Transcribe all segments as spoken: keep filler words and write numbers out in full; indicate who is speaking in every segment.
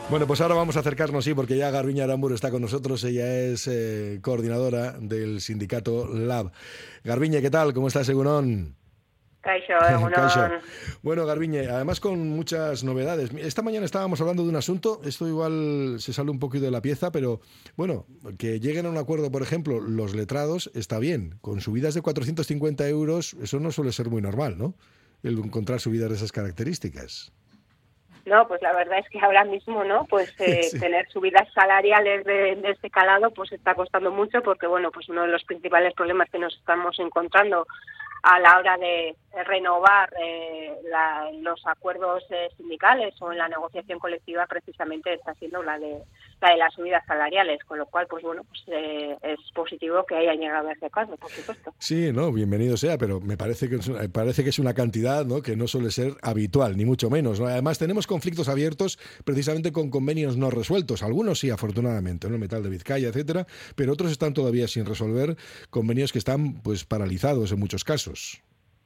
Speaker 1: Bueno, pues ahora vamos a acercarnos, sí, porque ya Garbiñe Aramburu está con nosotros. Ella es eh, coordinadora del sindicato Lab. Garbiñe, ¿qué tal? ¿Cómo estás, Egunon?
Speaker 2: Kaixo,
Speaker 1: Caixo.
Speaker 2: egunon.
Speaker 1: Bueno, Garbiñe, además con muchas novedades. Esta mañana estábamos hablando de un asunto, esto igual se sale un poquito de la pieza, pero bueno, que lleguen a un acuerdo, por ejemplo, los letrados, está bien. Con subidas de cuatrocientos cincuenta euros, eso no suele ser muy normal, ¿no? El encontrar subidas de esas características.
Speaker 2: No, pues la verdad es que ahora mismo, ¿no? Pues eh,
Speaker 1: Sí.
Speaker 2: tener subidas salariales de, de este calado, pues está costando mucho porque, bueno, pues uno de los principales problemas que nos estamos encontrando a la hora de renovar eh, la, los acuerdos eh, sindicales o en la negociación colectiva precisamente está siendo la de la de las subidas salariales, con lo cual pues bueno pues eh, es positivo que hayan llegado a ese caso, por supuesto.
Speaker 1: Sí, no, bienvenido sea, pero me parece que es una, parece que es una cantidad, ¿no?, que no suele ser habitual, ni mucho menos, ¿no? Además tenemos conflictos abiertos precisamente con convenios no resueltos, algunos sí, afortunadamente, ¿no?, el Metal de Vizcaya, etcétera, pero otros están todavía sin resolver, convenios que están pues paralizados en muchos casos.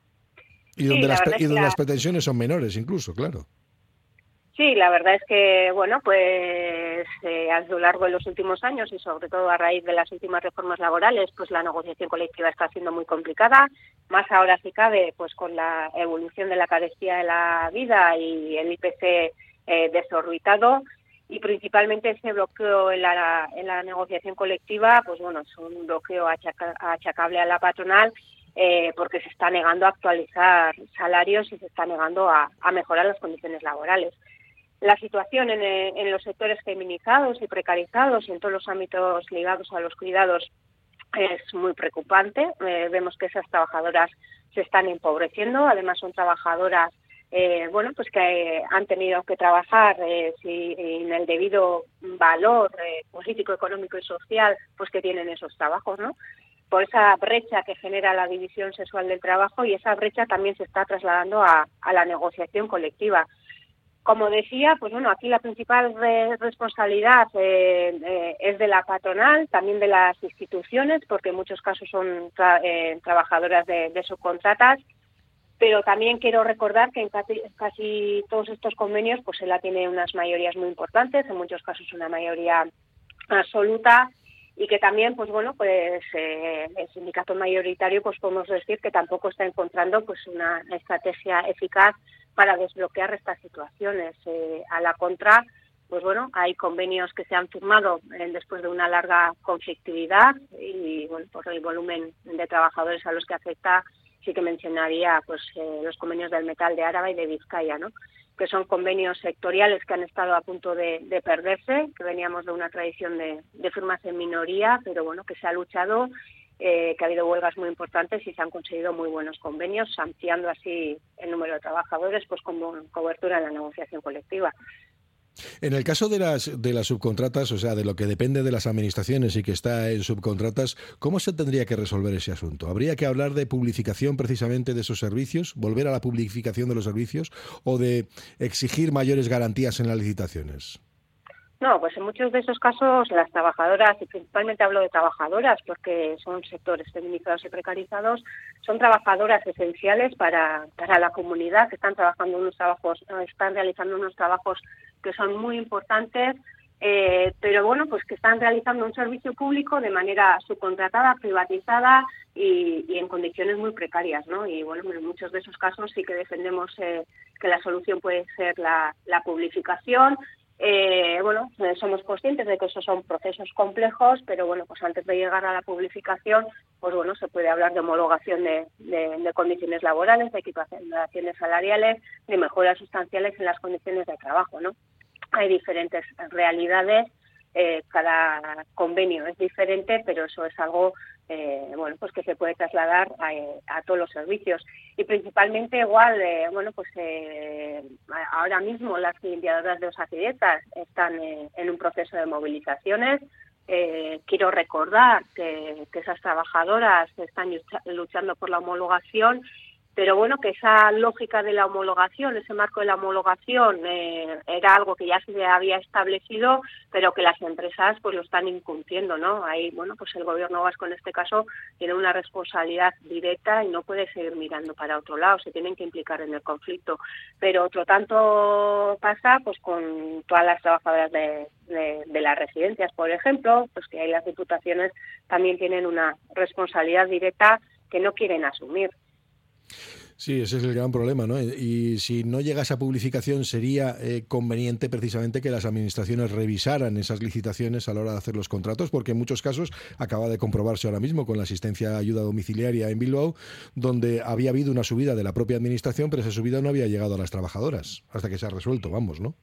Speaker 1: Y
Speaker 2: Sí,
Speaker 1: donde
Speaker 2: la
Speaker 1: las
Speaker 2: verdad
Speaker 1: y
Speaker 2: es que
Speaker 1: donde las
Speaker 2: la
Speaker 1: pretensiones son menores incluso, claro.
Speaker 2: Sí, la verdad es que, bueno, pues eh, a lo largo de los últimos años y sobre todo a raíz de las últimas reformas laborales, pues la negociación colectiva está siendo muy complicada, más ahora si cabe, pues con la evolución de la carestía de la vida y el I P C eh, desorbitado y principalmente ese bloqueo en la, en la negociación colectiva, pues bueno, es un bloqueo achaca, achacable a la patronal eh, porque se está negando a actualizar salarios y se está negando a, a mejorar las condiciones laborales. La situación en, en los sectores feminizados y precarizados y en todos los ámbitos ligados a los cuidados es muy preocupante. Eh, vemos que esas trabajadoras se están empobreciendo. Además, son trabajadoras eh, bueno, pues que eh, han tenido que trabajar eh, sin el debido valor eh, político, económico y social pues que tienen esos trabajos, ¿no? Por esa brecha que genera la división sexual del trabajo, y esa brecha también se está trasladando a, a la negociación colectiva. Como decía, pues bueno, aquí la principal re responsabilidad eh, eh, es de la patronal, también de las instituciones, porque en muchos casos son tra eh, trabajadoras de, de subcontratas, pero también quiero recordar que en casi, casi todos estos convenios pues ella tiene unas mayorías muy importantes, en muchos casos una mayoría absoluta, y que también, pues bueno, pues eh, el sindicato mayoritario, pues podemos decir que tampoco está encontrando pues una estrategia eficaz para desbloquear estas situaciones. Eh, a la contra, pues bueno, hay convenios que se han firmado eh, después de una larga conflictividad y, bueno, por el volumen de trabajadores a los que afecta, sí que mencionaría pues eh, los convenios del Metal de Áraba y de Vizcaya, ¿no?, que son convenios sectoriales que han estado a punto de, de perderse, que veníamos de una tradición de, de firmas en minoría, pero bueno, que se ha luchado, eh, que ha habido huelgas muy importantes y se han conseguido muy buenos convenios, ampliando así el número de trabajadores pues como cobertura en la negociación colectiva.
Speaker 1: En el caso de las, de las subcontratas, o sea, de lo que depende de las administraciones y que está en subcontratas, ¿cómo se tendría que resolver ese asunto? ¿Habría que hablar de publificación precisamente de esos servicios, volver a la publificación de los servicios o de exigir mayores garantías en las licitaciones?
Speaker 2: No, pues en muchos de esos casos las trabajadoras, y principalmente hablo de trabajadoras porque son sectores feminizados y precarizados, son trabajadoras esenciales para, para la comunidad, que están trabajando unos trabajos, están realizando unos trabajos que son muy importantes, eh, pero bueno, pues que están realizando un servicio público de manera subcontratada, privatizada y, y en condiciones muy precarias, ¿no? Y bueno, en muchos de esos casos sí que defendemos eh, que la solución puede ser la, la publificación. Eh, bueno, eh, somos conscientes de que esos son procesos complejos, pero bueno, pues antes de llegar a la publicación, pues bueno, se puede hablar de homologación de, de, de condiciones laborales, de equiparaciones salariales, de mejoras sustanciales en las condiciones de trabajo, ¿no? Hay diferentes realidades, eh, cada convenio es diferente, pero eso es algo eh, bueno, pues que se puede trasladar a, a todos los servicios. Y principalmente igual, eh, bueno, pues eh, ahora mismo las limpiadoras de Osakidetza están eh, en un proceso de movilizaciones. Eh, quiero recordar que, que esas trabajadoras están lucha, luchando por la homologación pero bueno, que esa lógica de la homologación, ese marco de la homologación eh, era algo que ya se había establecido, pero que las empresas pues lo están incumpliendo, ¿no? Ahí, bueno, pues el gobierno vasco en este caso tiene una responsabilidad directa y no puede seguir mirando para otro lado, se tienen que implicar en el conflicto. Pero otro tanto pasa pues con todas las trabajadoras de, de, de las residencias, por ejemplo, pues que ahí las diputaciones también tienen una responsabilidad directa que no quieren asumir.
Speaker 1: Sí, ese es el gran problema, ¿no? Y si no llega esa publificación, sería eh, conveniente precisamente que las administraciones revisaran esas licitaciones a la hora de hacer los contratos, porque en muchos casos acaba de comprobarse ahora mismo con la asistencia a ayuda domiciliaria en Bilbao, donde había habido una subida de la propia administración, pero esa subida no había llegado a las trabajadoras, hasta que se ha resuelto, vamos, ¿no?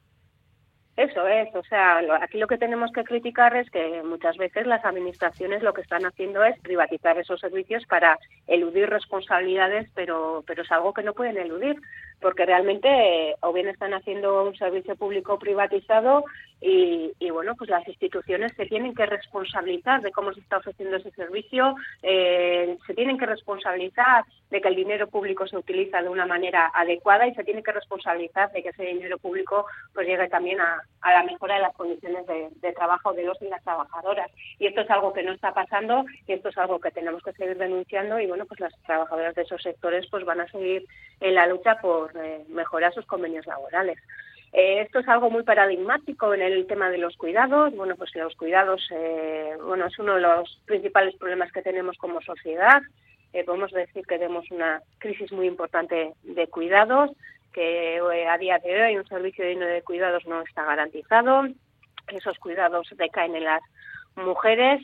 Speaker 2: Eso es, o sea, lo, aquí lo que tenemos que criticar es que muchas veces las administraciones lo que están haciendo es privatizar esos servicios para eludir responsabilidades, pero, pero es algo que no pueden eludir, porque realmente eh, o bien están haciendo un servicio público privatizado y, y bueno, pues las instituciones se tienen que responsabilizar de cómo se está ofreciendo ese servicio, eh, se tienen que responsabilizar de que el dinero público se utiliza de una manera adecuada y se tiene que responsabilizar de que ese dinero público pues llegue también a, a la mejora de las condiciones de, de trabajo de los y las trabajadoras. Y esto es algo que no está pasando y esto es algo que tenemos que seguir denunciando y bueno, pues las trabajadoras de esos sectores pues van a seguir en la lucha por eh, mejorar sus convenios laborales. Eh, esto es algo muy paradigmático en el tema de los cuidados. Bueno, pues los cuidados, eh, bueno, es uno de los principales problemas que tenemos como sociedad. Eh, podemos decir que tenemos una crisis muy importante de cuidados, que eh, a día de hoy un servicio digno de cuidados no está garantizado, esos cuidados recaen en las mujeres.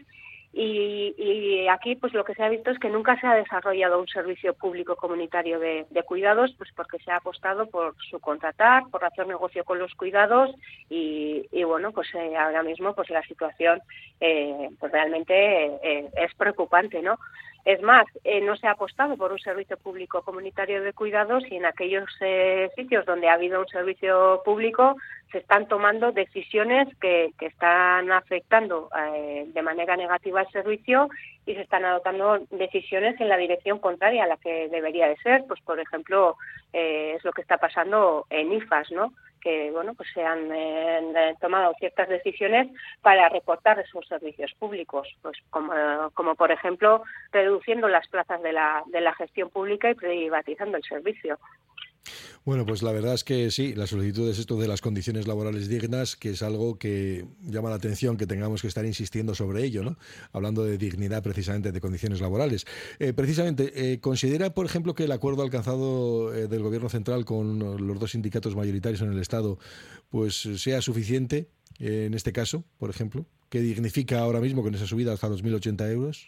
Speaker 2: Y, y aquí pues lo que se ha visto es que nunca se ha desarrollado un servicio público comunitario de, de cuidados, pues porque se ha apostado por subcontratar, por hacer negocio con los cuidados y, y bueno, pues eh, ahora mismo pues la situación eh, pues realmente eh, es preocupante, ¿no? Es más, eh, no se ha apostado por un servicio público comunitario de cuidados y en aquellos eh, sitios donde ha habido un servicio público se están tomando decisiones que, que están afectando eh, de manera negativa al servicio y se están adoptando decisiones en la dirección contraria a la que debería de ser. Pues, por ejemplo, eh, es lo que está pasando en I F A S, ¿no? Que bueno, pues se han eh, tomado ciertas decisiones para recortar esos servicios públicos, pues como, como por ejemplo reduciendo las plazas de la de la gestión pública y privatizando el servicio.
Speaker 1: Bueno, pues la verdad es que sí, las solicitudes esto de las condiciones laborales dignas, que es algo que llama la atención que tengamos que estar insistiendo sobre ello, ¿no? Hablando de dignidad precisamente de condiciones laborales. Eh, precisamente, eh, ¿considera, por ejemplo, que el acuerdo alcanzado eh, del Gobierno central con los dos sindicatos mayoritarios en el Estado pues sea suficiente eh, en este caso, por ejemplo? ¿Qué dignifica ahora mismo con esa subida hasta dos mil ochenta euros?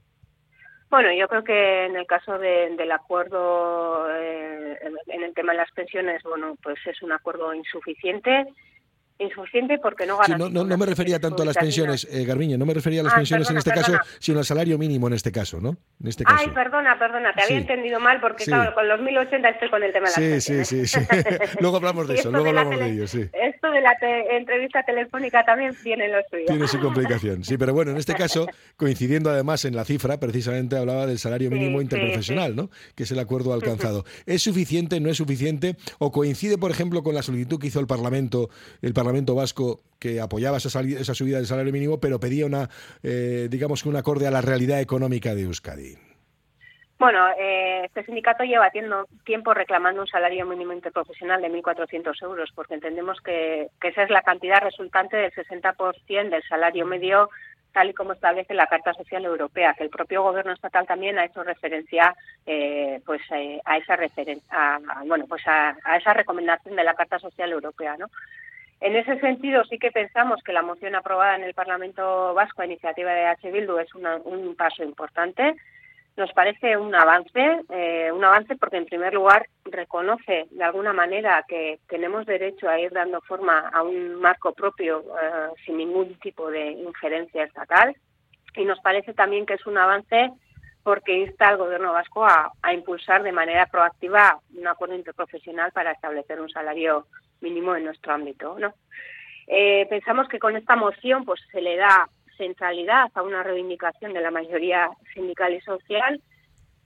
Speaker 2: Bueno, yo creo que en el caso de, del acuerdo eh, en el tema de las pensiones, bueno, pues es un acuerdo insuficiente. Insuficiente porque no
Speaker 1: Sí,
Speaker 2: garantiza.
Speaker 1: no, no, no me refería tanto a las pensiones, eh, Garbiñe, no me refería a las
Speaker 2: ah,
Speaker 1: pensiones
Speaker 2: perdona,
Speaker 1: en este
Speaker 2: perdona.
Speaker 1: caso, sino al salario mínimo en este caso, ¿no? En este caso.
Speaker 2: Ay, perdona, perdona, te
Speaker 1: sí.
Speaker 2: había entendido mal porque, sí. claro, con los mil ochenta estoy con el tema de las
Speaker 1: sí,
Speaker 2: pensiones.
Speaker 1: Sí, sí, sí. Luego hablamos de eso, luego de hablamos tele... de ello, sí.
Speaker 2: Esto de la te... entrevista telefónica también tiene lo suyo.
Speaker 1: Tiene su complicación, sí, pero bueno, en este caso, coincidiendo además en la cifra, precisamente hablaba del salario mínimo sí, interprofesional, sí, sí. ¿no? Que es el acuerdo alcanzado. ¿Es suficiente, no es suficiente? ¿O coincide, por ejemplo, con la solicitud que hizo el Parlamento, el Parlamento vasco, que apoyaba esa, sal... esa subida del salario mínimo, pero pedía una, eh, digamos que un acorde a la realidad económica de Euskadi?
Speaker 2: Bueno, eh, este sindicato lleva tiendo, tiempo reclamando un salario mínimo interprofesional de mil cuatrocientos euros, porque entendemos que, que esa es la cantidad resultante del sesenta por ciento del salario medio, tal y como establece la Carta Social Europea, que el propio Gobierno estatal también ha hecho referencia, eh, pues eh, a esa referen- a, a, bueno, pues a, a esa recomendación de la Carta Social Europea, ¿no? En ese sentido, sí que pensamos que la moción aprobada en el Parlamento Vasco a iniciativa de H. Bildu es una, un paso importante. Nos parece un avance, eh, un avance porque en primer lugar reconoce de alguna manera que tenemos derecho a ir dando forma a un marco propio eh, sin ningún tipo de injerencia estatal, y nos parece también que es un avance porque insta al Gobierno vasco a, a impulsar de manera proactiva un acuerdo interprofesional para establecer un salario mínimo en nuestro ámbito, ¿no? Eh, pensamos que con esta moción pues se le da centralidad a una reivindicación de la mayoría sindical y social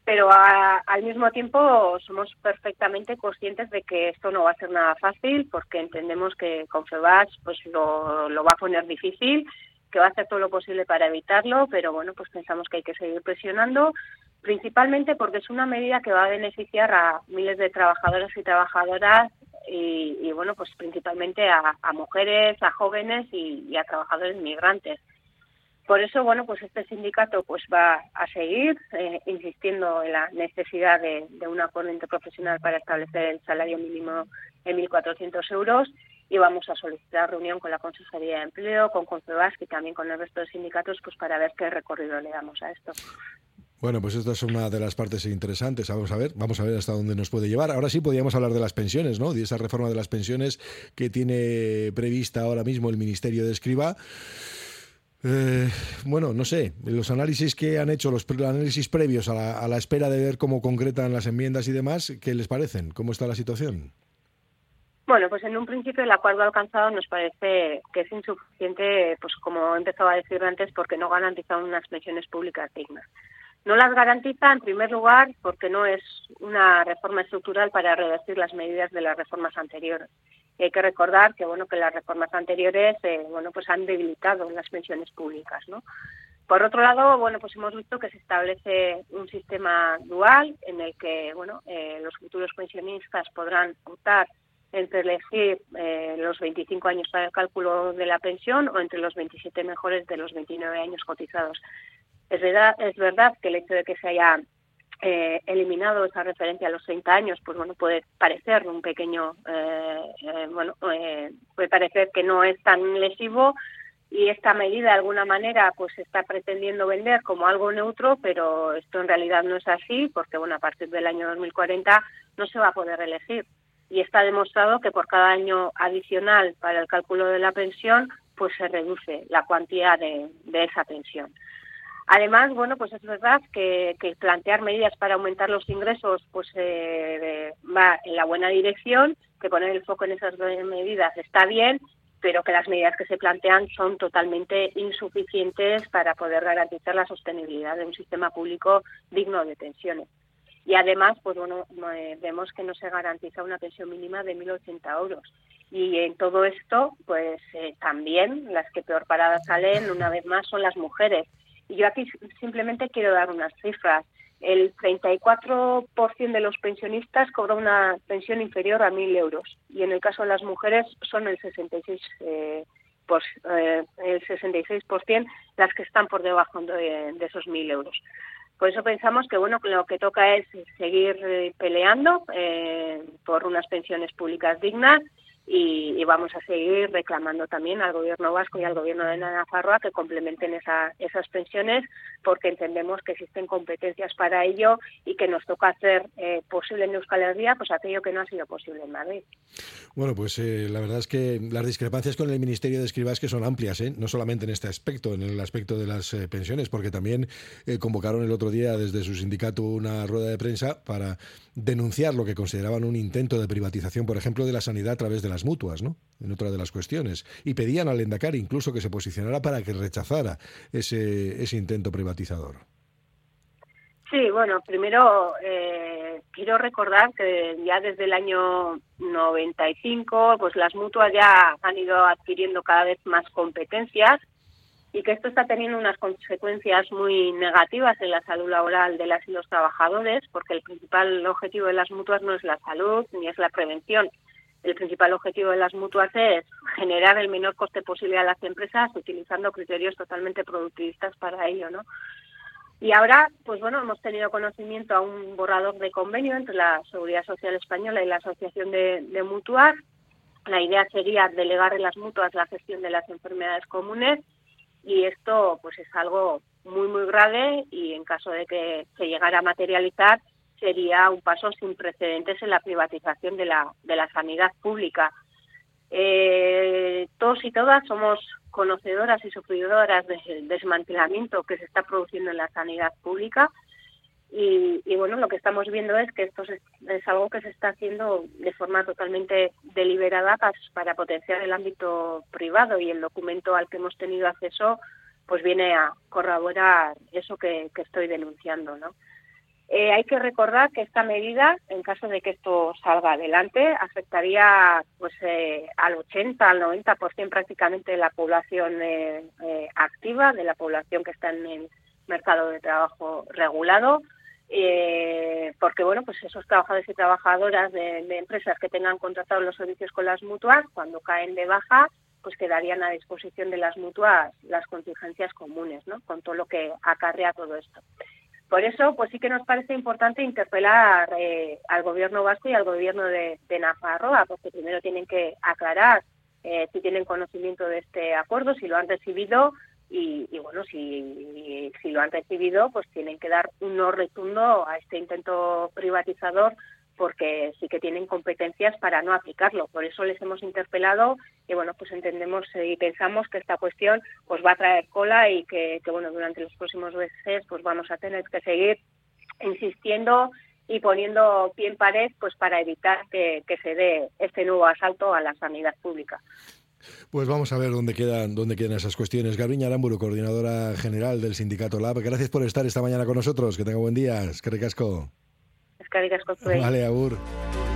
Speaker 2: pero a, al mismo tiempo somos perfectamente conscientes de que esto no va a ser nada fácil, porque entendemos que Confebask pues lo, lo va a poner difícil, que va a hacer todo lo posible para evitarlo, pero bueno, pues pensamos que hay que seguir presionando, principalmente porque es una medida que va a beneficiar a miles de trabajadoras y trabajadoras y, y bueno, pues principalmente a, a mujeres, a jóvenes y, y a trabajadores migrantes. Por eso, bueno, pues este sindicato pues va a seguir eh, insistiendo en la necesidad de, de un acuerdo interprofesional para establecer el salario mínimo en mil cuatrocientos euros y vamos a solicitar reunión con la Consejería de Empleo, con Confebask y también con el resto de sindicatos pues para ver qué recorrido le damos a esto.
Speaker 1: Bueno, pues esta es una de las partes interesantes. Vamos a ver, vamos a ver hasta dónde nos puede llevar. Ahora sí podríamos hablar de las pensiones, ¿no? De esa reforma de las pensiones que tiene prevista ahora mismo el Ministerio de Escrivá. Eh, bueno, no sé, los análisis que han hecho, los análisis previos a la, a la espera de ver cómo concretan las enmiendas y demás, ¿qué les parecen? ¿Cómo está la situación?
Speaker 2: Bueno, pues en un principio el acuerdo alcanzado nos parece que es insuficiente, pues como empezaba a decir antes, porque no garantiza unas pensiones públicas dignas. No las garantiza, en primer lugar, porque no es una reforma estructural para revertir las medidas de las reformas anteriores. Y hay que recordar que bueno que las reformas anteriores eh, bueno pues han debilitado las pensiones públicas, ¿no? Por otro lado, bueno pues hemos visto que se establece un sistema dual en el que bueno eh, los futuros pensionistas podrán optar entre elegir eh, los veinticinco años para el cálculo de la pensión o entre los veintisiete mejores de los veintinueve años cotizados. Es verdad, es verdad que el hecho de que se haya eh, eliminado esa referencia a los treinta años, pues bueno, puede parecer un pequeño, eh, eh, bueno, eh, puede parecer que no es tan lesivo y esta medida de alguna manera pues se está pretendiendo vender como algo neutro, pero esto en realidad no es así porque bueno, a partir del año dos mil cuarenta no se va a poder elegir y está demostrado que por cada año adicional para el cálculo de la pensión pues se reduce la cuantía de, de esa pensión. Además, bueno, pues es verdad que, que plantear medidas para aumentar los ingresos pues eh, va en la buena dirección, que poner el foco en esas medidas está bien, pero que las medidas que se plantean son totalmente insuficientes para poder garantizar la sostenibilidad de un sistema público digno de pensiones. Y además, pues bueno, vemos que no se garantiza una pensión mínima de mil ochenta euros. Y en todo esto, pues eh, también las que peor paradas salen, una vez más, son las mujeres. Y yo aquí simplemente quiero dar unas cifras. El treinta y cuatro por ciento de los pensionistas cobra una pensión inferior a mil euros. Y en el caso de las mujeres son el sesenta y seis por ciento, eh, por, eh, el sesenta y seis por ciento las que están por debajo de, de esos mil euros. Por eso pensamos que bueno, lo que toca es seguir peleando eh, por unas pensiones públicas dignas y, y vamos a seguir reclamando también al Gobierno vasco y al Gobierno de Nafarroa que complementen esa, esas pensiones porque entendemos que existen competencias para ello y que nos toca hacer eh, posible en Euskal Herria pues aquello que no ha sido posible en Madrid.
Speaker 1: Bueno, pues eh, la verdad es que las discrepancias con el Ministerio de Escrivá es que son amplias, ¿eh? No solamente en este aspecto, en el aspecto de las eh, pensiones, porque también eh, convocaron el otro día desde su sindicato una rueda de prensa para denunciar lo que consideraban un intento de privatización, por ejemplo, de la sanidad a través de las mutuas, ¿no? En otra de las cuestiones. Y pedían al Lehendakari incluso que se posicionara para que rechazara ese, ese intento privatizador.
Speaker 2: Sí, bueno, primero eh, quiero recordar que ya desde el año noventa y cinco pues las mutuas ya han ido adquiriendo cada vez más competencias y que esto está teniendo unas consecuencias muy negativas en la salud laboral de las y los trabajadores, porque el principal objetivo de las mutuas no es la salud ni es la prevención. El principal objetivo de las mutuas es generar el menor coste posible a las empresas utilizando criterios totalmente productivistas para ello, ¿no? Y ahora, pues bueno, hemos tenido conocimiento a un borrador de convenio entre la Seguridad Social Española y la Asociación de, de Mutuas. La idea sería delegar en las mutuas la gestión de las enfermedades comunes y esto pues es algo muy, muy grave y en caso de que se llegara a materializar sería un paso sin precedentes en la privatización de la, de la sanidad pública. Eh, todos y todas somos conocedoras y sufridoras del desmantelamiento que se está produciendo en la sanidad pública y, y bueno, lo que estamos viendo es que esto es, es algo que se está haciendo de forma totalmente deliberada para, para potenciar el ámbito privado y el documento al que hemos tenido acceso pues viene a corroborar eso que, que estoy denunciando, ¿no? Eh, hay que recordar que esta medida, en caso de que esto salga adelante, afectaría pues eh, al ochenta, al noventa por ciento prácticamente de la población eh, eh, activa, de la población que está en el mercado de trabajo regulado, eh, porque bueno, pues esos trabajadores y trabajadoras de, de empresas que tengan contratados los servicios con las mutuas, cuando caen de baja, pues quedarían a disposición de las mutuas las contingencias comunes, ¿no? Con todo lo que acarrea todo esto. Por eso, pues sí que nos parece importante interpelar eh, al Gobierno vasco y al Gobierno de, de Nafarroa, porque primero tienen que aclarar eh, si tienen conocimiento de este acuerdo, si lo han recibido y, y bueno, si, si lo han recibido, pues tienen que dar un no rotundo a este intento privatizador, porque sí que tienen competencias para no aplicarlo. Por eso les hemos interpelado y bueno, pues entendemos y pensamos que esta cuestión pues va a traer cola y que, que bueno, durante los próximos meses pues vamos a tener que seguir insistiendo y poniendo pie en pared pues para evitar que, que se dé este nuevo asalto a la sanidad pública.
Speaker 1: Pues vamos a ver dónde quedan dónde quedan esas cuestiones. Garbiñe Aramburu, coordinadora general del sindicato Lab, gracias por estar esta mañana con nosotros. Que tenga buen día. Eskerrik asko.
Speaker 2: Eskerrik asko zuei.
Speaker 1: Vale, agur.